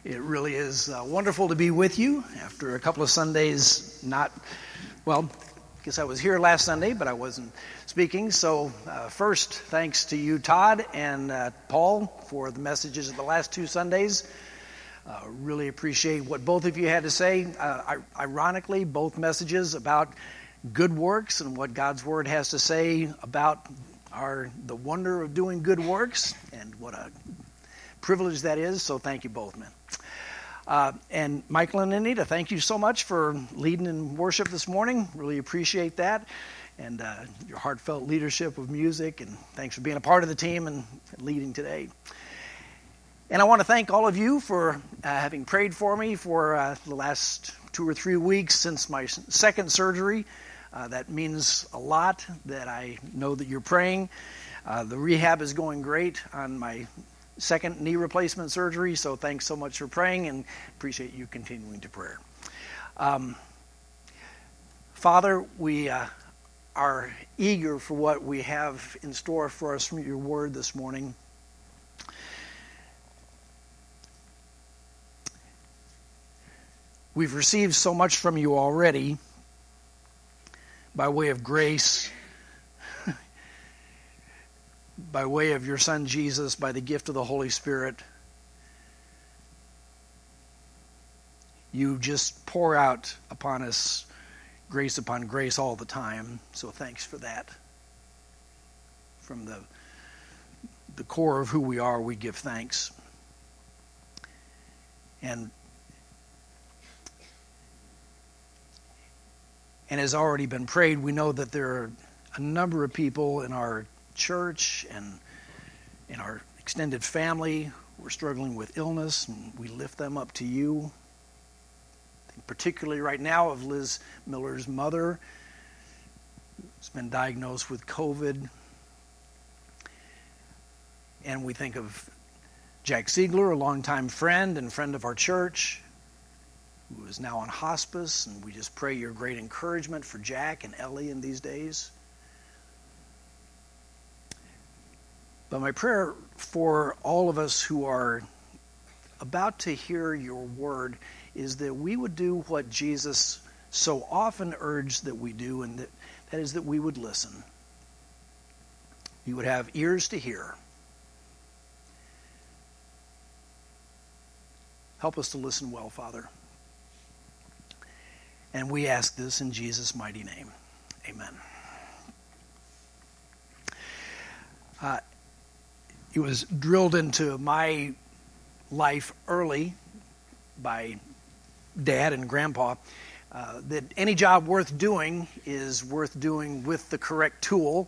It really is wonderful to be with you after a couple of Sundays I guess I was here last Sunday, but I wasn't speaking. So first, thanks to you, Todd and Paul, for the messages of the last 2 Sundays. Really appreciate what both of you had to say. Ironically, both messages about good works and what God's Word has to say about the wonder of doing good works, and what a privilege that is. So thank you both, man. And Michael and Anita, thank you so much for leading in worship this morning. Really appreciate that. And your heartfelt leadership of music. And thanks for being a part of the team and leading today. And I want to thank all of you for having prayed for me for the last 2 or 3 weeks since my second surgery. That means a lot that I know that you're praying. The rehab is going great on my second knee replacement surgery, so thanks so much for praying, and appreciate you continuing to pray. Father, we are eager for what we have in store for us from your word this morning. We've received so much from you already by way of grace, by way of your Son Jesus, by the gift of the Holy Spirit. You just pour out upon us grace upon grace all the time. So thanks for that. From the core of who we are, we give thanks. And has already been prayed, we know that there are a number of people in our church and in our extended family who are struggling with illness, and we lift them up to you. Particularly right now of Liz Miller's mother, who's been diagnosed with COVID. And we think of Jack Ziegler, a longtime friend and friend of our church, who is now on hospice, and we just pray your great encouragement for Jack and Ellie in these days. But my prayer for all of us who are about to hear your word is that we would do what Jesus so often urged that we do, and that is that we would listen. We would have ears to hear. Help us to listen well, Father. And we ask this in Jesus' mighty name. Amen. It was drilled into my life early by Dad and Grandpa that any job worth doing is worth doing with the correct tool.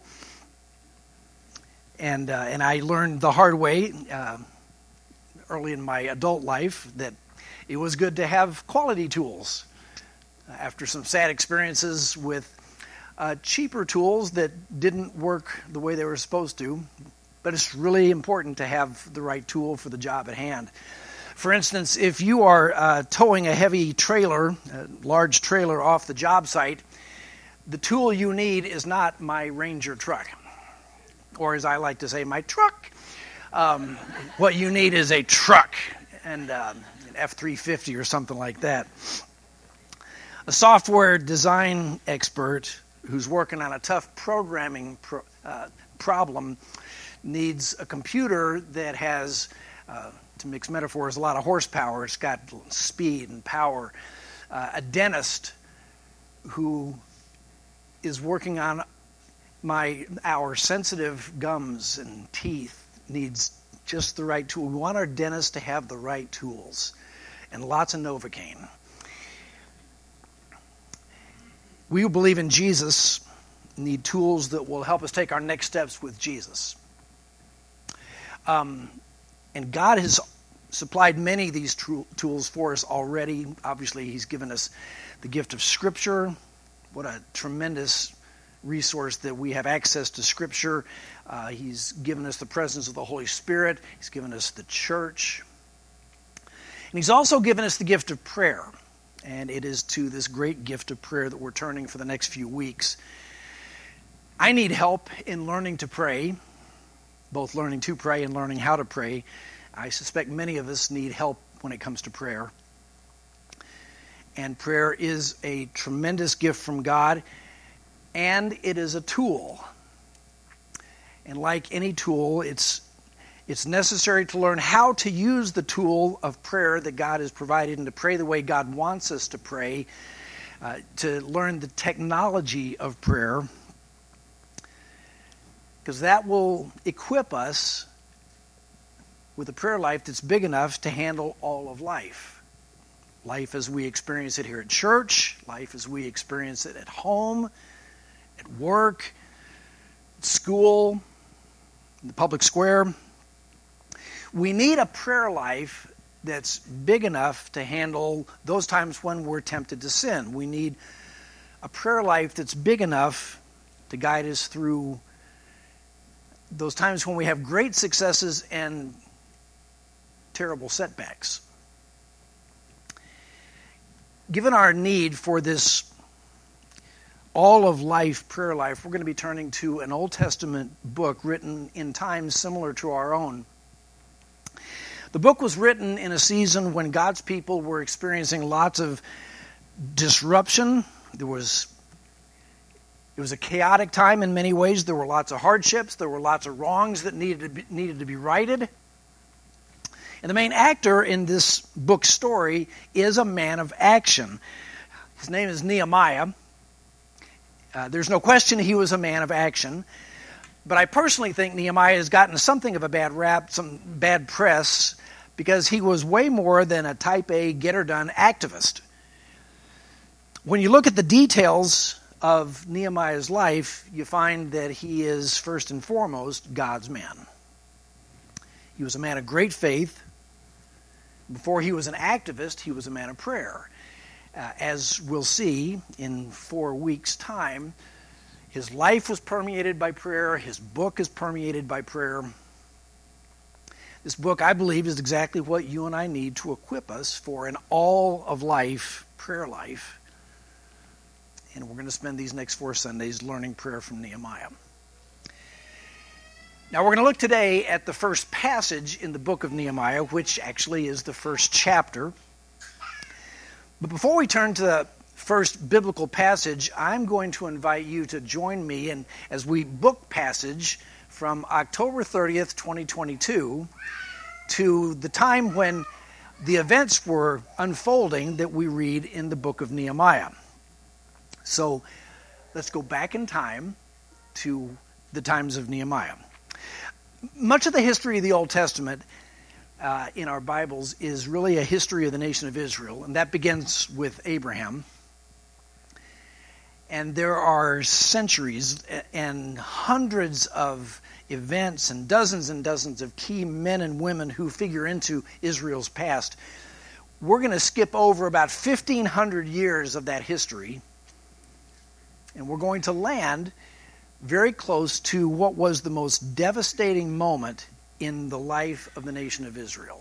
And I learned the hard way early in my adult life that it was good to have quality tools. After some sad experiences with cheaper tools that didn't work the way they were supposed to, but it's really important to have the right tool for the job at hand. For instance, if you are towing a heavy trailer, a large trailer off the job site, the tool you need is not my Ranger truck, or as I like to say, my truck. What you need is a truck, and an F-350 or something like that. A software design expert who's working on a tough programming problem needs a computer that has, to mix metaphors, a lot of horsepower. It's got speed and power. A dentist who is working on our sensitive gums and teeth needs just the right tool. We want our dentist to have the right tools and lots of Novocaine. We who believe in Jesus need tools that will help us take our next steps with Jesus. And God has supplied many of these tools for us already. Obviously, He's given us the gift of Scripture. What a tremendous resource that we have access to Scripture. He's given us the presence of the Holy Spirit. He's given us the church. And He's also given us the gift of prayer. And it is to this great gift of prayer that we're turning for the next few weeks. I need help in learning to pray, both learning to pray and learning how to pray. I suspect many of us need help when it comes to prayer. And prayer is a tremendous gift from God, and it is a tool. And like any tool, it's necessary to learn how to use the tool of prayer that God has provided and to pray the way God wants us to pray, to learn the technology of prayer, because that will equip us with a prayer life that's big enough to handle all of life. Life as we experience it here at church, life as we experience it at home, at work, at school, in the public square. We need a prayer life that's big enough to handle those times when we're tempted to sin. We need a prayer life that's big enough to guide us through those times when we have great successes and terrible setbacks. Given our need for this all-of-life prayer life, we're going to be turning to an Old Testament book written in times similar to our own. The book was written in a season when God's people were experiencing lots of disruption. It was a chaotic time in many ways. There were lots of hardships. There were lots of wrongs that needed to be righted. And the main actor in this book's story is a man of action. His name is Nehemiah. There's no question he was a man of action. But I personally think Nehemiah has gotten something of a bad rap, some bad press, because he was way more than a type A, get-her-done activist. When you look at the details of Nehemiah's life, you find that he is, first and foremost, God's man. He was a man of great faith. Before he was an activist, he was a man of prayer. As we'll see in 4 weeks' time, his life was permeated by prayer. His book is permeated by prayer. This book, I believe, is exactly what you and I need to equip us for an all-of-life prayer life. And we're going to spend these next 4 Sundays learning prayer from Nehemiah. Now, we're going to look today at the first passage in the book of Nehemiah, which actually is the first chapter. But before we turn to the first biblical passage, I'm going to invite you to join me as we book passage from October 30th, 2022, to the time when the events were unfolding that we read in the book of Nehemiah. So let's go back in time to the times of Nehemiah. Much of the history of the Old Testament in our Bibles is really a history of the nation of Israel, and that begins with Abraham. And there are centuries and hundreds of events and dozens of key men and women who figure into Israel's past. We're going to skip over about 1,500 years of that history, and we're going to land very close to what was the most devastating moment in the life of the nation of Israel.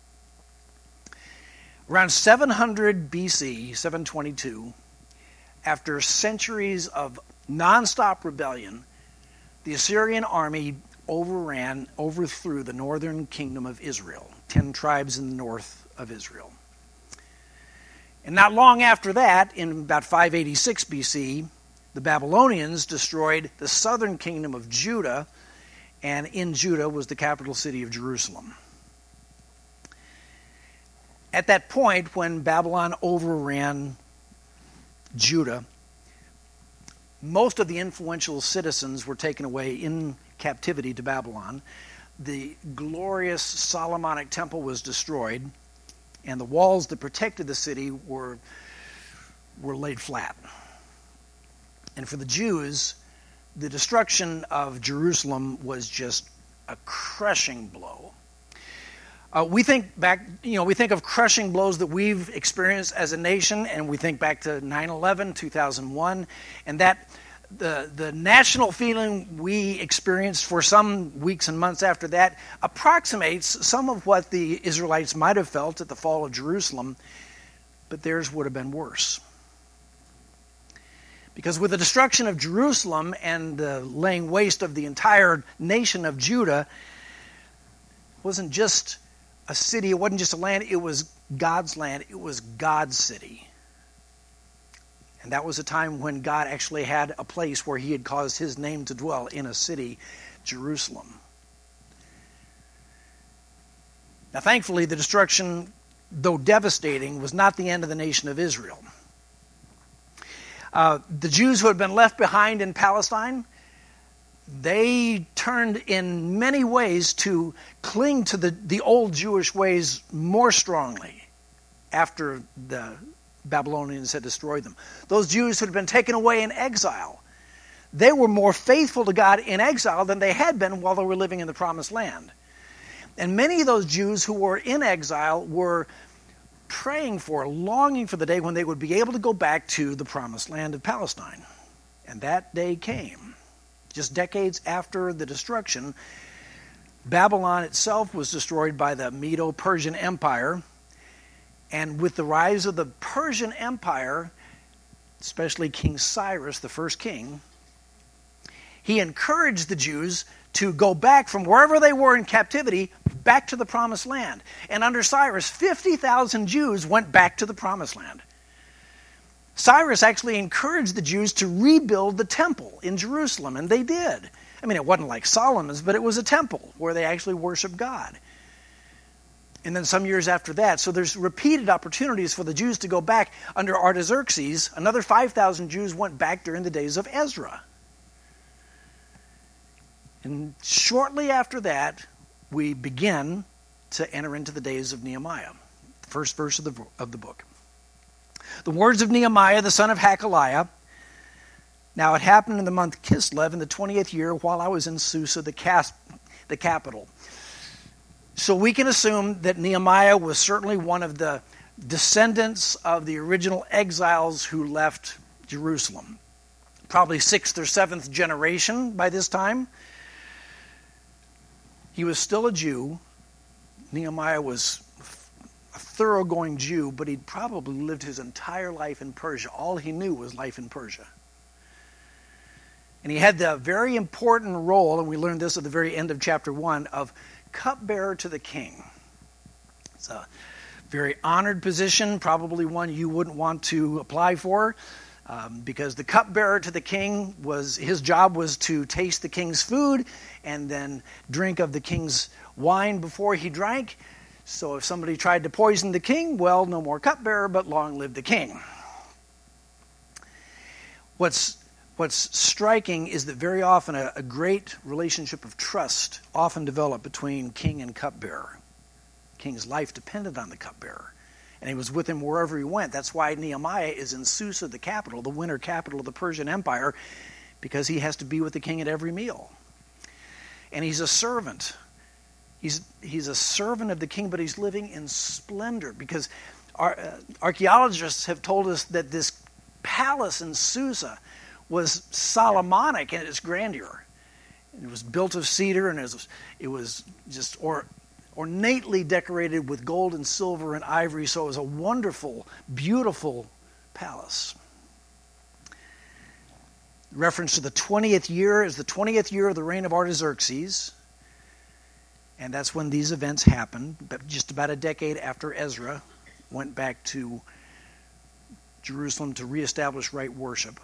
Around 700 BC, 722, after centuries of nonstop rebellion, the Assyrian army overthrew the northern kingdom of Israel, 10 tribes in the north of Israel. And not long after that, in about 586 BC, the Babylonians destroyed the southern kingdom of Judah, and in Judah was the capital city of Jerusalem. At that point, when Babylon overran Judah, most of the influential citizens were taken away in captivity to Babylon. The glorious Solomonic temple was destroyed, and the walls that protected the city were laid flat. And for the Jews, the destruction of Jerusalem was just a crushing blow. We think of crushing blows that we've experienced as a nation, and we think back to 9/11, 2001, and that the national feeling we experienced for some weeks and months after that approximates some of what the Israelites might have felt at the fall of Jerusalem, but theirs would have been worse. Because with the destruction of Jerusalem and the laying waste of the entire nation of Judah, wasn't just a city. It wasn't just a land. It was God's land. It was God's city. And that was a time when God actually had a place where he had caused his name to dwell in a city, Jerusalem. Now, thankfully, the destruction, though devastating, was not the end of the nation of Israel. The Jews who had been left behind in Palestine, they turned in many ways to cling to the old Jewish ways more strongly after the Babylonians had destroyed them. Those Jews who had been taken away in exile, they were more faithful to God in exile than they had been while they were living in the Promised Land. And many of those Jews who were in exile were praying for, longing for the day when they would be able to go back to the Promised Land of Palestine. And that day came. Just decades after the destruction, Babylon itself was destroyed by the Medo-Persian Empire. And with the rise of the Persian Empire, especially King Cyrus, the first king, he encouraged the Jews to go back from wherever they were in captivity back to the Promised Land. And under Cyrus, 50,000 Jews went back to the Promised Land. Cyrus actually encouraged the Jews to rebuild the temple in Jerusalem, and they did. I mean, it wasn't like Solomon's, but it was a temple where they actually worshiped God. And then some years after that, so there's repeated opportunities for the Jews to go back. Under Artaxerxes, another 5,000 Jews went back during the days of Ezra. And shortly after that, we begin to enter into the days of Nehemiah, the first verse of the book. The words of Nehemiah, the son of Hakaliah. Now it happened in the month Kislev in the 20th year while I was in Susa, the capital. So we can assume that Nehemiah was certainly one of the descendants of the original exiles who left Jerusalem. Probably 6th or 7th generation by this time. He was still a Jew. Nehemiah was a thoroughgoing Jew, but he'd probably lived his entire life in Persia. All he knew was life in Persia. And he had the very important role, and we learned this at the very end of chapter 1, of cupbearer to the king. It's a very honored position, probably one you wouldn't want to apply for, because the cupbearer to the king, his job was to taste the king's food and then drink of the king's wine before he drank. So if somebody tried to poison the king, well, no more cupbearer, but long live the king. What's striking is that very often a great relationship of trust often developed between king and cupbearer. King's life depended on the cupbearer, and he was with him wherever he went. That's why Nehemiah is in Susa, the capital, the winter capital of the Persian Empire, because he has to be with the king at every meal. And he's a servant. He's a servant of the king, but he's living in splendor, because archaeologists have told us that this palace in Susa was Solomonic in its grandeur. It was built of cedar, and it was just ornately decorated with gold and silver and ivory, so it was a wonderful, beautiful palace. Reference to the 20th year is the 20th year of the reign of Artaxerxes, and that's when these events happened, just about a decade after Ezra went back to Jerusalem to reestablish right worship.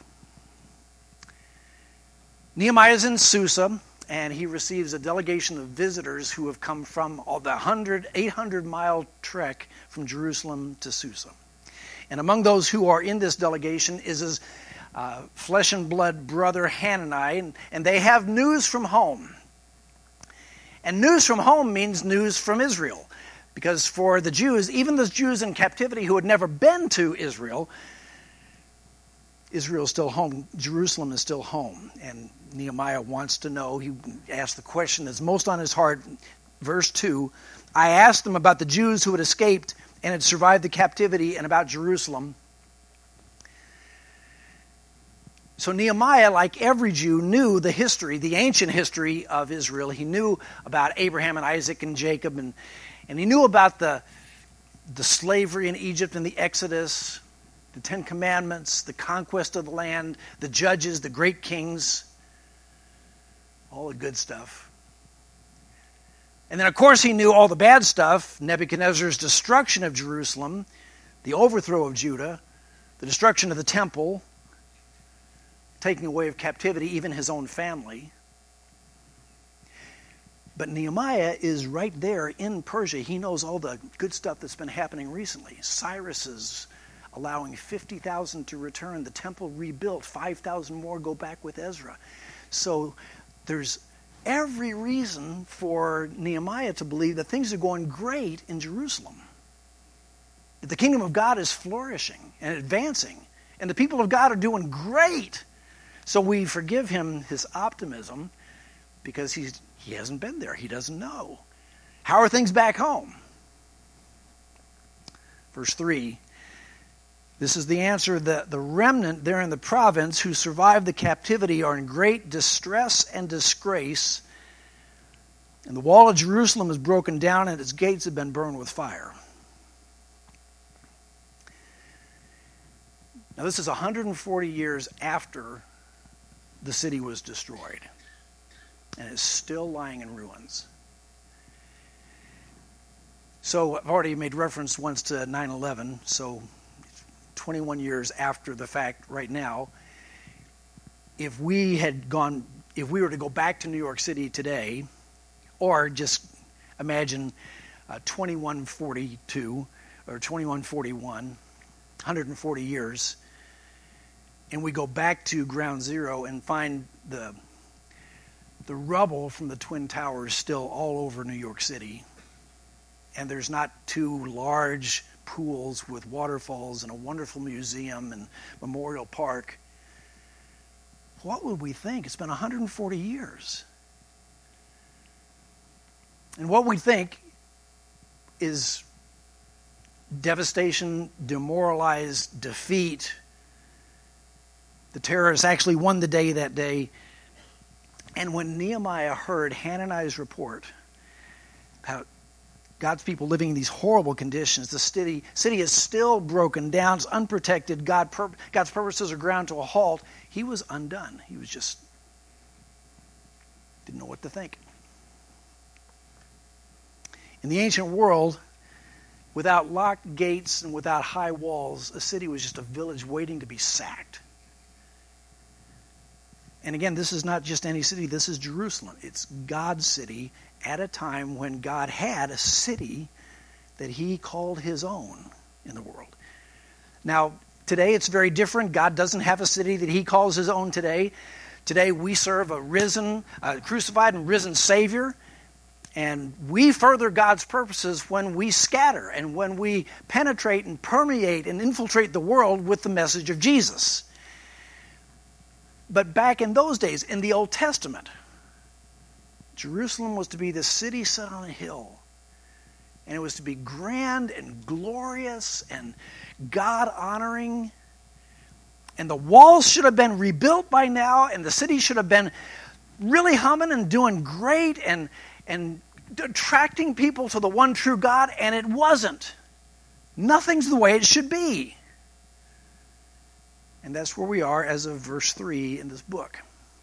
Nehemiah is in Susa, and he receives a delegation of visitors who have come from all the 800-mile trek from Jerusalem to Susa. And among those who are in this delegation is his flesh and blood brother Hanani, and they have news from home. And news from home means news from Israel, because for the Jews, even those Jews in captivity who had never been to Israel, Israel is still home. Jerusalem is still home. And Nehemiah wants to know. He asks the question that's most on his heart. Verse 2, I asked them about the Jews who had escaped and had survived the captivity and about Jerusalem. So Nehemiah, like every Jew, knew the history, the ancient history of Israel. He knew about Abraham and Isaac and Jacob, and he knew about the slavery in Egypt and the Exodus, the Ten Commandments, the conquest of the land, the judges, the great kings, all the good stuff. And then, of course, he knew all the bad stuff, Nebuchadnezzar's destruction of Jerusalem, the overthrow of Judah, the destruction of the temple, taking away of captivity even his own family. But Nehemiah is right there in Persia. He knows all the good stuff that's been happening recently. Cyrus is allowing 50,000 to return, the temple rebuilt, 5,000 more go back with Ezra. So there's every reason for Nehemiah to believe that things are going great in Jerusalem. That the kingdom of God is flourishing and advancing, and the people of God are doing great. So we forgive him his optimism because he hasn't been there. He doesn't know. How are things back home? Verse 3, this is the answer. The remnant there in the province who survived the captivity are in great distress and disgrace, and the wall of Jerusalem is broken down and its gates have been burned with fire. Now this is 140 years after the city was destroyed, and it's still lying in ruins. So I've already made reference once to 9/11, so 21 years after the fact right now. If we were to go back to New York City today, or just imagine 2142 or 2141, 140 years, and we go back to ground zero and find the rubble from the Twin Towers still all over New York City, and there's not two large pools with waterfalls and a wonderful museum and memorial park, what would we think? It's been 140 years. And what we think is devastation, demoralized, defeat. The terrorists actually won the day that day. And when Nehemiah heard Hananiah's report about God's people living in these horrible conditions, the city is still broken down, it's unprotected, God's purposes are ground to a halt, he was undone. He was just didn't know what to think. In the ancient world, without locked gates and without high walls, a city was just a village waiting to be sacked. And again, this is not just any city, this is Jerusalem. It's God's city at a time when God had a city that he called his own in the world. Now, today it's very different. God doesn't have a city that he calls his own today. Today we serve a crucified and risen Savior, and we further God's purposes when we scatter and when we penetrate and permeate and infiltrate the world with the message of Jesus. But back in those days, in the Old Testament, Jerusalem was to be the city set on a hill. And it was to be grand and glorious and God-honoring. And the walls should have been rebuilt by now, and the city should have been really humming and doing great and attracting people to the one true God, and it wasn't. Nothing's the way it should be. And that's where we are as of verse 3 in this book.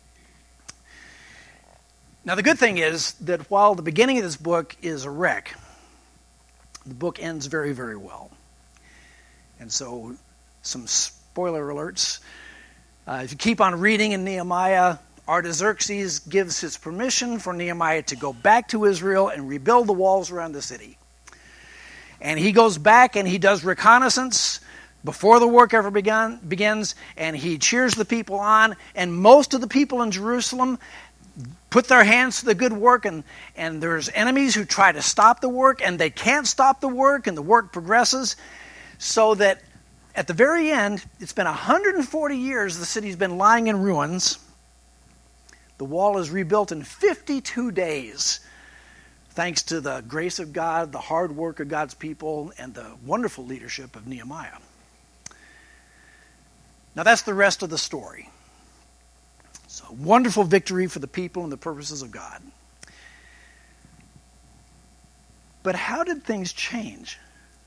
Now, the good thing is that while the beginning of this book is a wreck, the book ends very, very well. And so, some spoiler alerts. If you keep on reading in Nehemiah, Artaxerxes gives his permission for Nehemiah to go back to Israel and rebuild the walls around the city. And he goes back and he does reconnaissance before the work ever begins, and he cheers the people on, and most of the people in Jerusalem put their hands to the good work, and there's enemies who try to stop the work, and they can't stop the work, and the work progresses, so that at the very end, it's been 140 years the city's been lying in ruins. The wall is rebuilt in 52 days, thanks to the grace of God, the hard work of God's people, and the wonderful leadership of Nehemiah. Now that's the rest of the story. So, wonderful victory for the people and the purposes of God. But how did things change?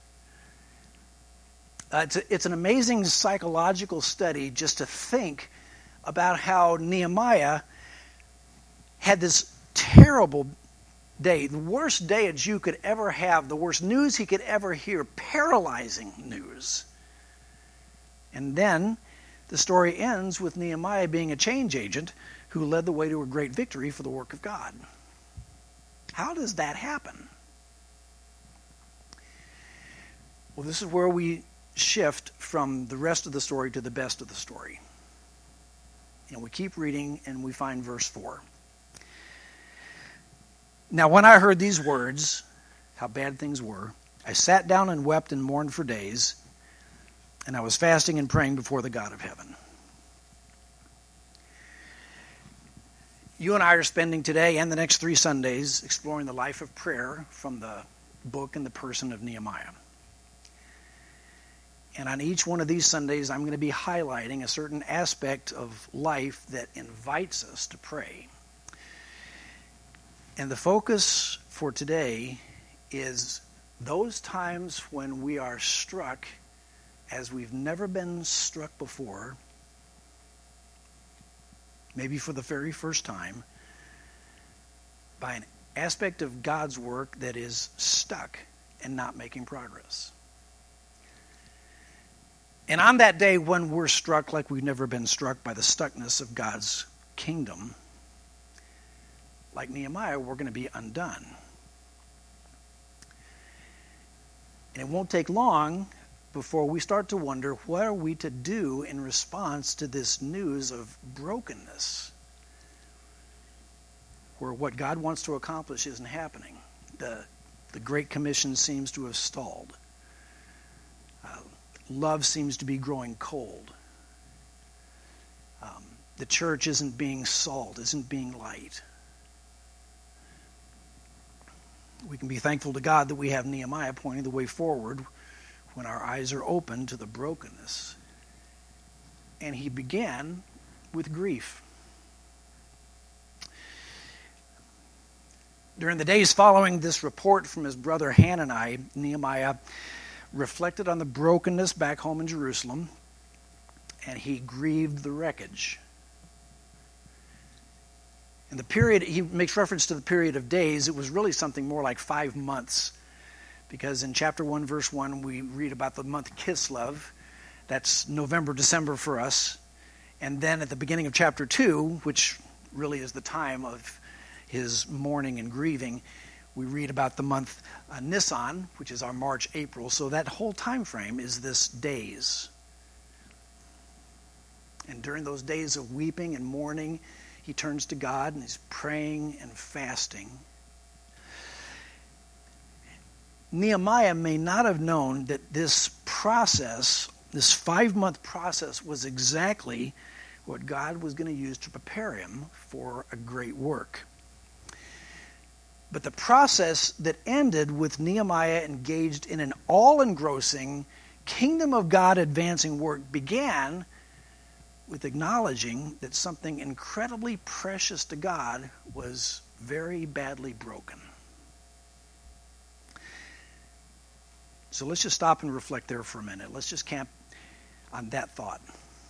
It's an amazing psychological study just to think about how Nehemiah had this terrible day, the worst day a Jew could ever have, the worst news he could ever hear, paralyzing news. And then the story ends with Nehemiah being a change agent who led the way to a great victory for the work of God. How does that happen? Well, this is where we shift from the rest of the story to the best of the story. And we keep reading and we find verse 4. Now when I heard these words, how bad things were, I sat down and wept and mourned for days, and I was fasting and praying before the God of heaven. You and I are spending today and the next 3 Sundays exploring the life of prayer from the book and the person of Nehemiah. And on each one of these Sundays, I'm going to be highlighting a certain aspect of life that invites us to pray. And the focus for today is those times when we are struck as we've never been struck before, maybe for the very first time, by an aspect of God's work that is stuck and not making progress. And on that day when we're struck like we've never been struck by the stuckness of God's kingdom, like Nehemiah, we're going to be undone. And it won't take long before we start to wonder, what are we to do in response to this news of brokenness, where what God wants to accomplish isn't happening? The Great Commission seems to have stalled. Love seems to be growing cold. The church isn't being salt, isn't being light. We can be thankful to God that we have Nehemiah pointing the way forward when our eyes are open to the brokenness. And he began with grief. During the days following this report from his brother Hanani, Nehemiah reflected on the brokenness back home in Jerusalem, and he grieved the wreckage. And the period, he makes reference to the period of days, it was really something more like 5 months. Because in chapter 1, verse 1, we read about the month Kislev. That's November, December for us. And then at the beginning of chapter 2, which really is the time of his mourning and grieving, we read about the month Nisan, which is our March, April. So that whole time frame is this days. And during those days of weeping and mourning, he turns to God and he's praying and fasting. Nehemiah may not have known that this process, this 5-month process, was exactly what God was going to use to prepare him for a great work. But the process that ended with Nehemiah engaged in an all-engrossing, kingdom of God advancing work began with acknowledging that something incredibly precious to God was very badly broken. So let's just stop and reflect there for a minute. Let's just camp on that thought.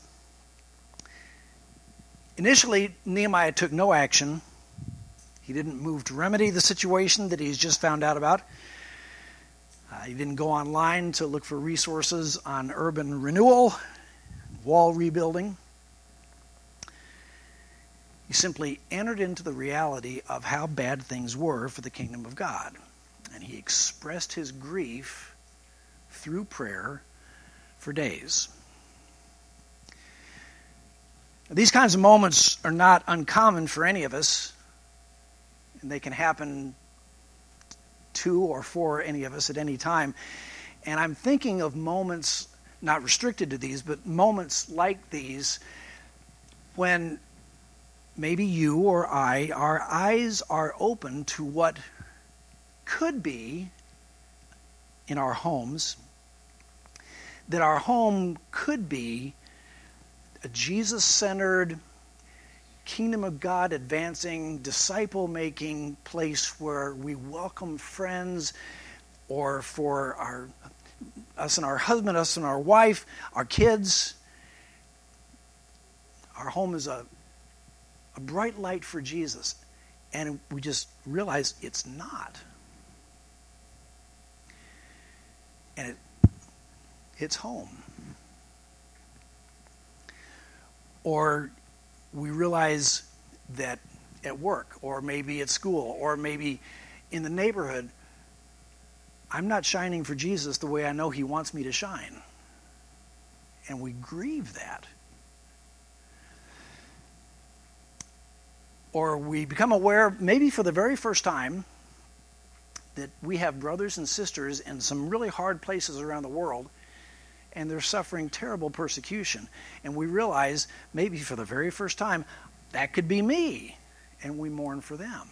Initially, Nehemiah took no action. He didn't move to remedy the situation that he's just found out about. He didn't go online to look for resources on urban renewal, wall rebuilding. He simply entered into the reality of how bad things were for the kingdom of God. And he expressed his grief through prayer for days. These kinds of moments are not uncommon for any of us, and they can happen to or for any of us at any time. And I'm thinking of moments, not restricted to these, but moments like these when maybe you or I, our eyes are open to what could be in our homes, that our home could be a Jesus-centered, kingdom of God advancing, disciple-making place where we welcome friends, or for us and our husband, us and our wife, our kids. Our home is a bright light for Jesus. And we just realize it's not. And it's home. Or we realize that at work, or maybe at school, or maybe in the neighborhood, I'm not shining for Jesus the way I know he wants me to shine. And we grieve that. Or we become aware, maybe for the very first time, that we have brothers and sisters in some really hard places around the world, and they're suffering terrible persecution. And we realize, maybe for the very first time, that could be me, and we mourn for them.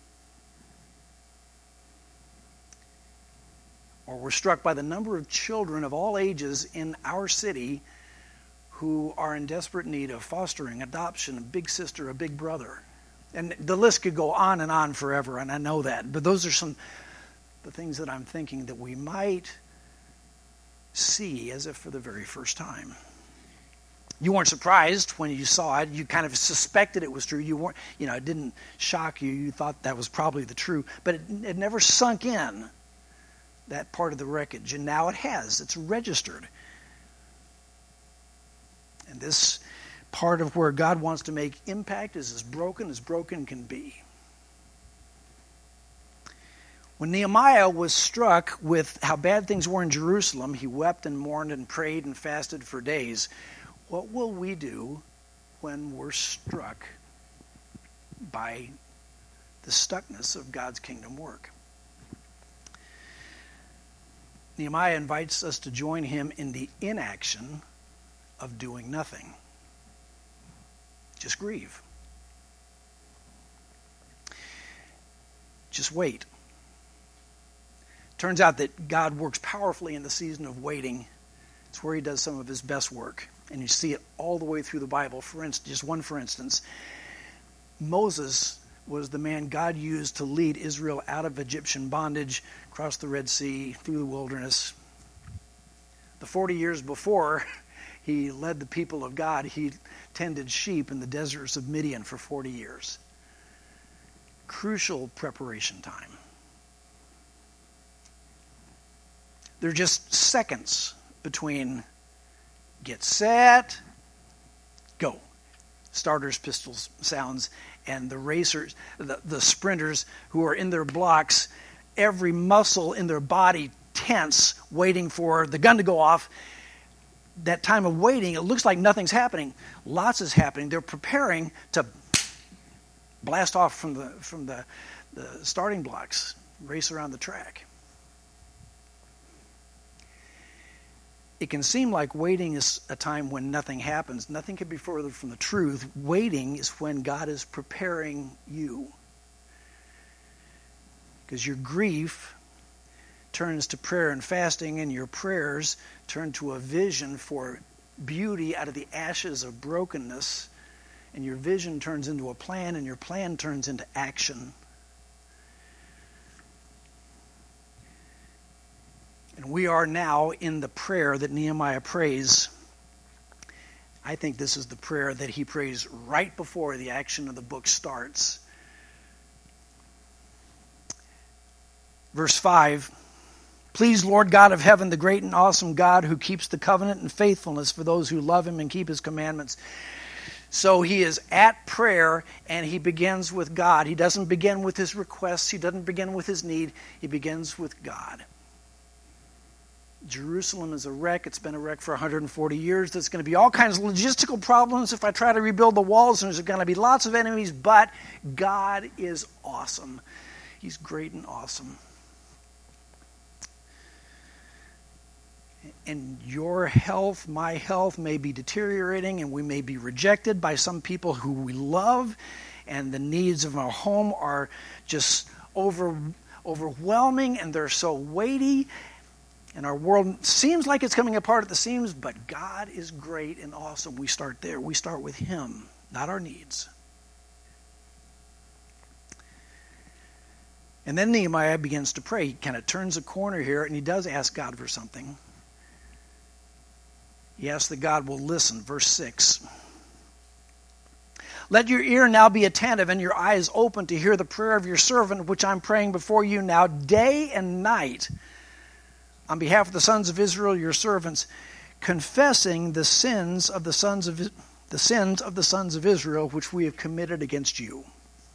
Or we're struck by the number of children of all ages in our city who are in desperate need of fostering, adoption, a big sister, a big brother. And the list could go on and on forever, and I know that. But those are some the things that I'm thinking that we might see as if for the very first time. You weren't surprised when you saw it. You kind of suspected it was true. You weren't, it didn't shock you. You thought that was probably the truth. But it never sunk in, that part of the wreckage. And now it has. It's registered. And this part of where God wants to make impact is as broken can be. When Nehemiah was struck with how bad things were in Jerusalem, he wept and mourned and prayed and fasted for days. What will we do when we're struck by the stuckness of God's kingdom work? Nehemiah invites us to join him in the inaction of doing nothing. Just grieve. Just wait. Turns out that God works powerfully in the season of waiting. It's where he does some of his best work. And you see it all the way through the Bible. For instance, Moses was the man God used to lead Israel out of Egyptian bondage, across the Red Sea, through the wilderness. The 40 years before he led the people of God, he tended sheep in the deserts of Midian for 40 years. Crucial preparation time. They're just seconds between get set, go. Starters, pistols, sounds, and the racers, the sprinters who are in their blocks, every muscle in their body tense, waiting for the gun to go off. That time of waiting, it looks like nothing's happening. Lots is happening. They're preparing to blast off from the starting blocks, race around the track. It can seem like waiting is a time when nothing happens. Nothing could be further from the truth. Waiting is when God is preparing you. Because your grief turns to prayer and fasting, and your prayers turn to a vision for beauty out of the ashes of brokenness, and your vision turns into a plan, and your plan turns into action. And we are now in the prayer that Nehemiah prays. I think this is the prayer that he prays right before the action of the book starts. Verse 5, "Please, Lord God of heaven, the great and awesome God who keeps the covenant and faithfulness for those who love him and keep his commandments." So he is at prayer, and he begins with God. He doesn't begin with his requests. He doesn't begin with his need. He begins with God. Jerusalem is a wreck. It's been a wreck for 140 years. There's going to be all kinds of logistical problems if I try to rebuild the walls, and there's going to be lots of enemies, but God is awesome. He's great and awesome. And your health, my health, may be deteriorating, and we may be rejected by some people who we love, and the needs of our home are just overwhelming, and they're so weighty. And our world seems like it's coming apart at the seams, but God is great and awesome. We start there. We start with him, not our needs. And then Nehemiah begins to pray. He kind of turns a corner here, and he does ask God for something. He asks that God will listen. Verse 6. Let your ear now be attentive and your eyes open to hear the prayer of your servant, which I'm praying before you now day and night on behalf of the sons of Israel, your servants, confessing the sins of the sons of Israel which we have committed against you.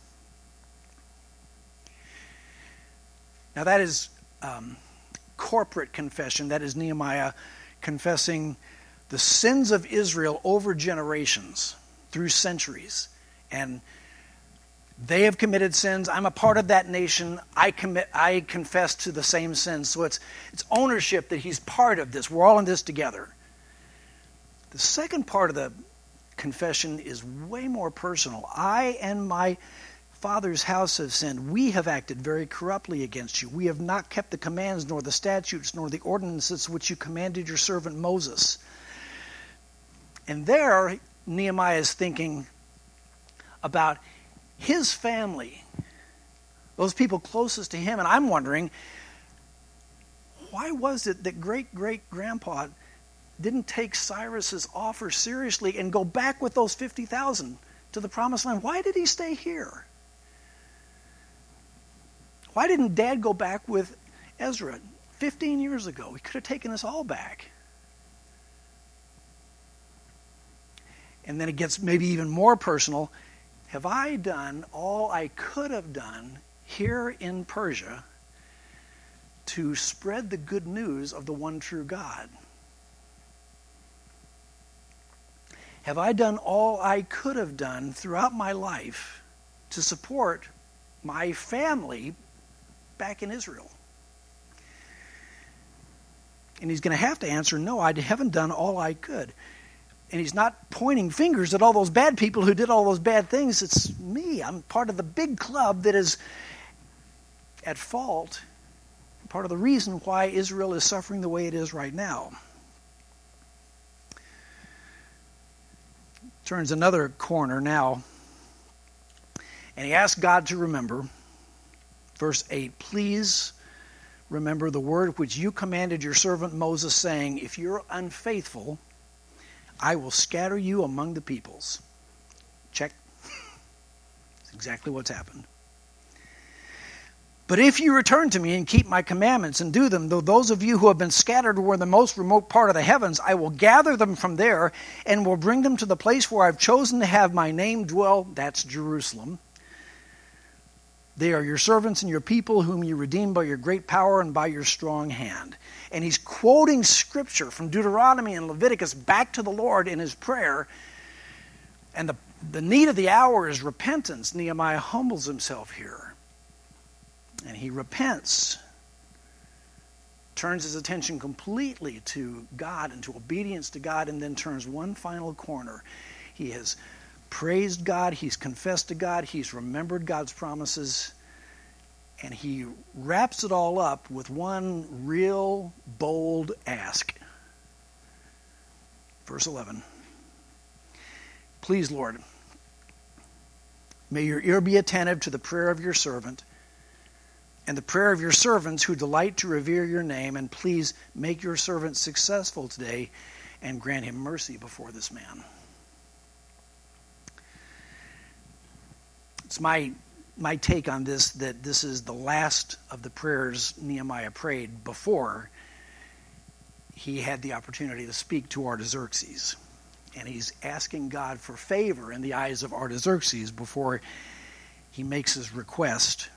Now that is corporate confession. That is Nehemiah confessing the sins of Israel over generations, through centuries. And they have committed sins. I'm a part of that nation. I confess to the same sins. So it's ownership that he's part of this. We're all in this together. The second part of the confession is way more personal. I and my father's house have sinned. We have acted very corruptly against you. We have not kept the commands, nor the statutes, nor the ordinances which you commanded your servant Moses. And there, Nehemiah is thinking about his family, those people closest to him. And I'm wondering, why was it that great-great-grandpa didn't take Cyrus's offer seriously and go back with those 50,000 to the promised land? Why did he stay here? Why didn't Dad go back with Ezra 15 years ago? He could have taken us all back. And then it gets maybe even more personal. Have I done all I could have done here in Persia to spread the good news of the one true God? Have I done all I could have done throughout my life to support my family back in Israel? And he's going to have to answer, no, I haven't done all I could. And he's not pointing fingers at all those bad people who did all those bad things. It's me. I'm part of the big club that is at fault, part of the reason why Israel is suffering the way it is right now. Turns another corner now, and he asks God to remember. Verse 8, please remember the word which you commanded your servant Moses, saying, if you're unfaithful, I will scatter you among the peoples. Check. That's exactly what's happened. But if you return to me and keep my commandments and do them, though those of you who have been scattered were in the most remote part of the heavens, I will gather them from there and will bring them to the place where I've chosen to have my name dwell. That's Jerusalem. They are your servants and your people whom you redeemed by your great power and by your strong hand. And he's quoting scripture from Deuteronomy and Leviticus back to the Lord in his prayer. And the need of the hour is repentance. Nehemiah humbles himself here. And he repents. Turns his attention completely to God and to obedience to God, and then turns one final corner. He has praised God, he's confessed to God, he's remembered God's promises, and he wraps it all up with one real bold ask. Verse 11. Please, Lord, may your ear be attentive to the prayer of your servant and the prayer of your servants who delight to revere your name, and please make your servant successful today and grant him mercy before this man. It's my take on this, that this is the last of the prayers Nehemiah prayed before he had the opportunity to speak to Artaxerxes. And he's asking God for favor in the eyes of Artaxerxes before he makes his request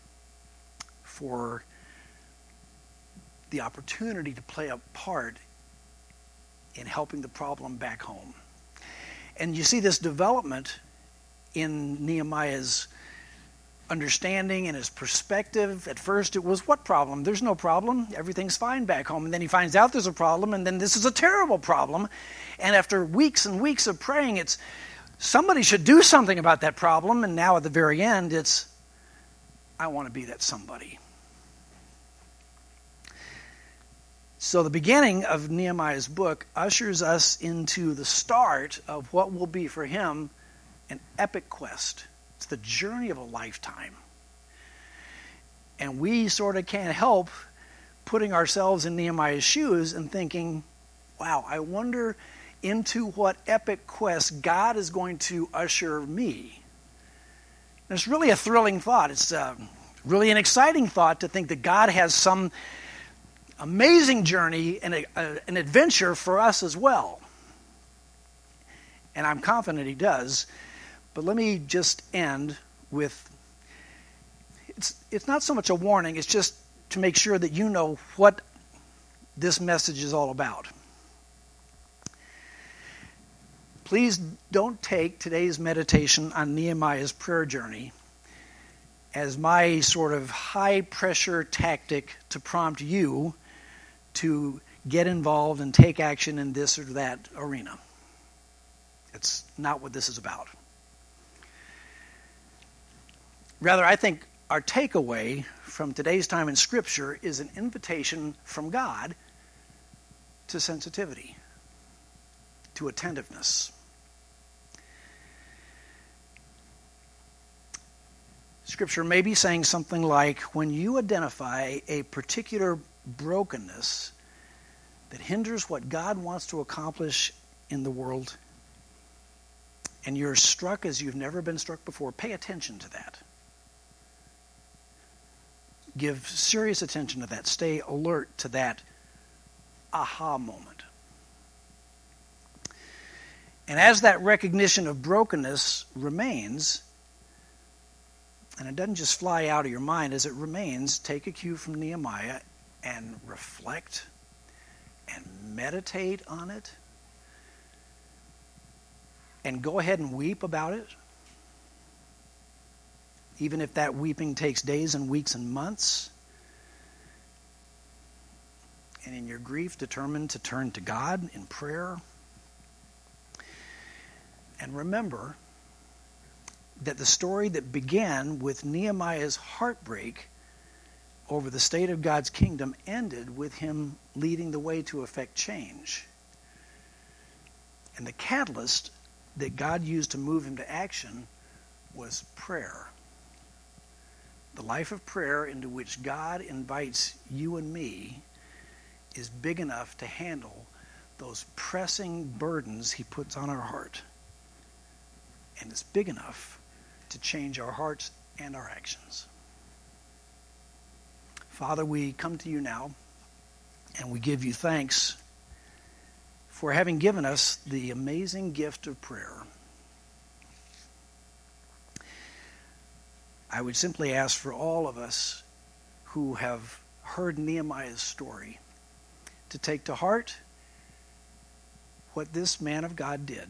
for the opportunity to play a part in helping the problem back home. And you see this development in Nehemiah's understanding and his perspective. At first it was, what problem? There's no problem. Everything's fine back home. And then he finds out there's a problem, and then this is a terrible problem. And after weeks and weeks of praying, it's somebody should do something about that problem. And now at the very end, it's, I want to be that somebody. So the beginning of Nehemiah's book ushers us into the start of what will be for him an epic quest. It's the journey of a lifetime. And we sort of can't help putting ourselves in Nehemiah's shoes and thinking, wow, I wonder into what epic quest God is going to usher me. And it's really a thrilling thought. It's really an exciting thought to think that God has some amazing journey and an adventure for us as well. And I'm confident he does. But let me just end with, it's not so much a warning, it's just to make sure that you know what this message is all about. Please don't take today's meditation on Nehemiah's prayer journey as my sort of high-pressure tactic to prompt you to get involved and take action in this or that arena. It's not what this is about. Rather, I think our takeaway from today's time in Scripture is an invitation from God to sensitivity, to attentiveness. Scripture may be saying something like, when you identify a particular brokenness that hinders what God wants to accomplish in the world, and you're struck as you've never been struck before, pay attention to that. Give serious attention to that. Stay alert to that aha moment. And as that recognition of brokenness remains, and it doesn't just fly out of your mind, as it remains, take a cue from Nehemiah and reflect and meditate on it. And go ahead and weep about it. Even if that weeping takes days and weeks and months. And in your grief, determine to turn to God in prayer. And remember that the story that began with Nehemiah's heartbreak over the state of God's kingdom ended with him leading the way to effect change. And the catalyst that God used to move him to action was prayer. The life of prayer into which God invites you and me is big enough to handle those pressing burdens he puts on our heart. And it's big enough to change our hearts and our actions. Father, we come to you now and we give you thanks for having given us the amazing gift of prayer. I would simply ask for all of us who have heard Nehemiah's story to take to heart what this man of God did.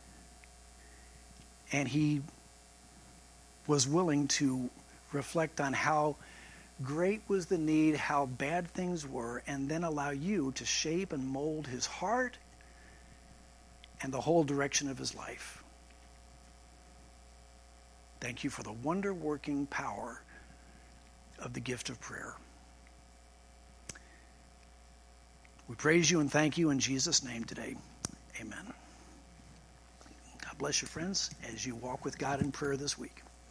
And he was willing to reflect on how great was the need, how bad things were, and then allow you to shape and mold his heart and the whole direction of his life. Thank you for the wonder-working power of the gift of prayer. We praise you and thank you in Jesus' name today. Amen. God bless you, friends, as you walk with God in prayer this week.